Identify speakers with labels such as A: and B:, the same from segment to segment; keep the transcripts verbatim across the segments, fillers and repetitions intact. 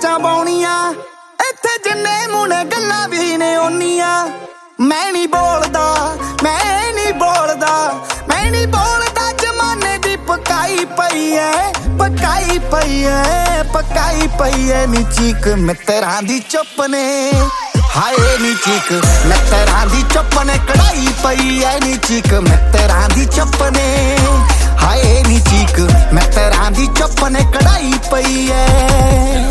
A: ਮੱਚਾਂ ਪਾਉਣੀਆਂ ਇੱਥੇ ਜਿੰਨੇ ਮੁੰਡੇ ਗੱਲਾਂ ਵੀ ਨੇ ਓਨੀਆਂ। ਮੈਂ ਨਹੀਂ ਬੋਲਦਾ ਮੈਂ ਨਹੀਂ ਬੋਲਦਾ ਮੈਂ ਨਹੀਂ ਬੋਲਦਾ ਜ਼ਮਾਨੇ ਦੀ ਪਕਾਈ ਪਈ ਐ ਪਕਾਈ ਪਈ ਐ ਪਕਾਈ ਪਈ ਐ ਨੀ ਚੀਕ ਮਿੱਤਰਾਂ ਦੀ ਚੁੱਪ ਨੇ ਹਾਏ ਨੀ ਚੀਕ ਮਿੱਤਰਾਂ ਦੀ ਚੁੱਪ ਨੇ ਕੜਾਈ ਪਈ ਐ ਨੀ ਚੀਕ ਮਿੱਤਰਾਂ ਦੀ ਚੁੱਪ ਨੇ ਹਾਏ ਨੀ ਚੀਕ ਮਿੱਤਰਾਂ ਦੀ ਚੁੱਪ ਨੇ ਕੜਾਈ ਪਈ ਐ।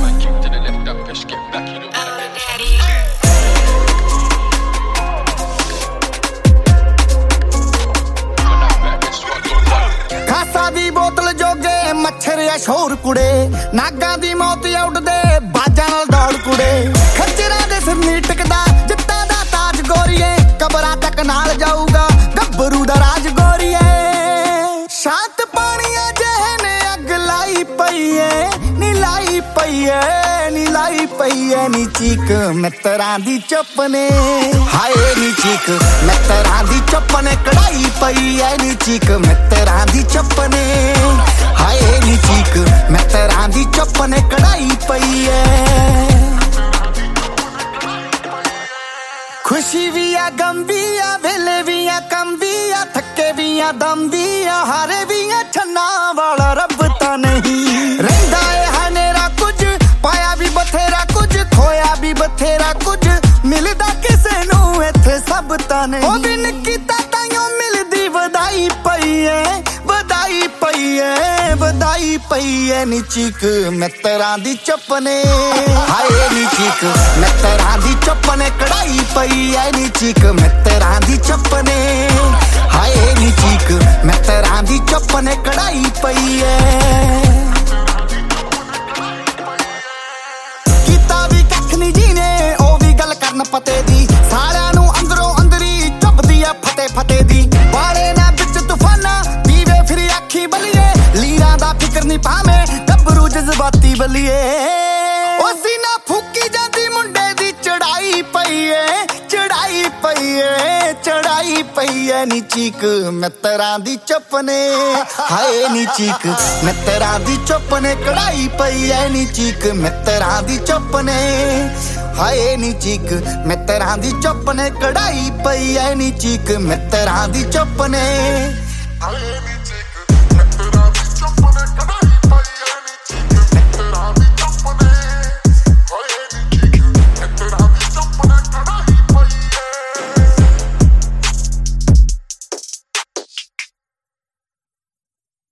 A: ਬੋਤਲ ਜੋਗੇ ਮੱਛਰ ਆ ਸ਼ੋਰ ਕੁੜੇ ਨਾਗਾਂ ਦੀ ਮੌਤ ਉੱਡਦੇ ਬਾਜਾਂ ਨਾਲ ਦੌੜ ਕੁੜੇ ਖੱਜਰਾਂ ਦੇ ਸਿਰ ਨੀ ਟਿਕਦਾ ਜਿੱਤਾਂ ਦਾ ਤਾਜ ਗੋਰੀਏ ਕਬਰਾਂ ਤੱਕ ਨਾਲ ਜਾਊਗਾ ਗੱਭਰੂ ਦਾ ਰਾਜ ਗੋਰੀਏ। ਸ਼ਾਂਤ ਪਾਣੀਆਂ ਜਿਹੇ ਨੇ ਅੱਗ ਲਾਈ ਪਈ ਏ ਨੀ ਲਾਈ ਪਈ ਏ ਨੀ ਲਾਈ ਪਈ ਏ ਨੀ ਚੀਕ ਮਿੱਤਰਾਂ ਦੀ ਚੁੱਪ ਨੇ ਹਾਏ ਨੀ ਚੀਕ ਮਿੱਤਰਾਂ ਦੀ ਚੁੱਪ ਨੇ ਕੜਾਈ ਪਈ ਏ ਨੀ ਚੀਕ ਮਿੱਤਰਾਂ ਦੀ ਚੁੱਪ ਨੇ ਹਾਏ ਨੀ ਚੀਕ ਮਿੱਤਰਾਂ ਦੀ ਚੁੱਪ ਨੇ ਕੜਾਈ ਪਈ ਏ। ਖੁਸ਼ੀ ਵੀ ਆ ਗਮ ਵੀ ਆ ਵੇਲੇ ਵੀ ਆ ਕੰਮ ਵੀ ਆ ਥੱਕੇ ਵੀ ਆ ਦਮ ਵੀ ਆ ਹਾਰੇ ਵੀ ਆ ਛੰਨਾ ਵਾਲਾ ਰੱਬ ਤਾਂ ਨਹੀਂ ਰਹਿੰਦਾ ਏ ਹਨੇਰਾ ਕੁਝ ਪਾਇਆ ਵੀ ਬਥੇਰਾ ਕੁਝ ਖੋਇਆ ਵੀ ਬਥੇਰਾ ਕੁਝ ਮਿਲਦਾ ਕਿਸੇ ਨੂੰ ਇੱਥੇ ਸਭ ਤਾਂ ਨਹੀਂ ਉਹ ਦਿਨ ਕੀਤਾ ਤਾਈਓ ਮਿਲਦੀ ਵਧਾਈ ਪਈ ਏ ਵਧਾਈ ਪਈ ਏ ਵਧਾਈ ਪਈ ਏ ਨੀ ਚੀਕ ਮਿੱਤਰਾਂ ਦੀ ਚੁੱਪ ਨੇ ਹਾਏ ਨੀ ਚੀਕ ਮਿੱਤਰਾਂ ਦੀ ਚੁੱਪ ਨੇ ਕੜਾਈ ਪਈ ਏ ਨੀ ਚੀਕ ਮਿੱਤਰਾਂ ਦੀ ਚੁੱਪ ਨੇ ਹਾਏ ਨੀ ਚੀਕ ਮਿੱਤਰਾਂ ਦੀ ਚੁੱਪ ਨੇ ਕੜਾਈ ਪਈ ਏ। ਕੀਤਾ ਵੀ ਕੱਖ ਨੀ ਜੀ ਨੇ ਉਹ ਵੀ ਗੱਲ ਕਰਨ ਪਤੇ ਦੀ ਸਾਰਿਆਂ ਨੂੰ ਅੰਦਰੋਂ ਅੰਦਰੀ ਚੁੱਭਦੀ ਆ ਫਤੇ ਫਤੇ ਦੀ ਬਾੜੇ ਨਾ ਵਿੱਚ ਤੂਫਾਨਾਂ ਦੀਵੇ ਫਿਰ ਅੱਖੀ ਬਲੀਏ ਲੀਰਾਂ ਦਾ ਫਿਕਰ ਨੀ ਪਾਵੇਂ ਗੱਭਰੂ ਜਜ਼ਬਾਤੀ ਬਲੀਏ ਉਹ ਸੀਨਾ ਫੂਕੀ ਜਾਂਦੀ ਮੁੰਡੇ ਦੀ ਚੜਾਈ ਪਈ ਏ ਚੜਾਈ ਪਈ ਏ ਚੜਾਈ ਪਈ ਏ ਨੀ ਚੀਕ ਮਿੱਤਰਾਂ ਦੀ ਚੁੱਪ ਨੇ ਹਾਏ ਨੀ ਚੀਕ ਮਿੱਤਰਾਂ ਦੀ ਚੁੱਪ ਨੇ ਕੜਾਈ ਪਈ ਏ ਨੀ ਚੀਕ ਮਿੱਤਰਾਂ ਦੀ ਚੁੱਪ ਨੇ ਹਾਏ ਨੀ ਚੀਕ ਮਿੱਤਰਾਂ ਦੀ ਚੁੱਪ ਨੇ ਕੜਾਈ ਪਈ ਏ ਨੀ ਚੀਕ ਮਿੱਤਰਾਂ ਦੀ ਚੁੱਪ ਨੇ ਹਾਏ ਨੀ ਚੀਕ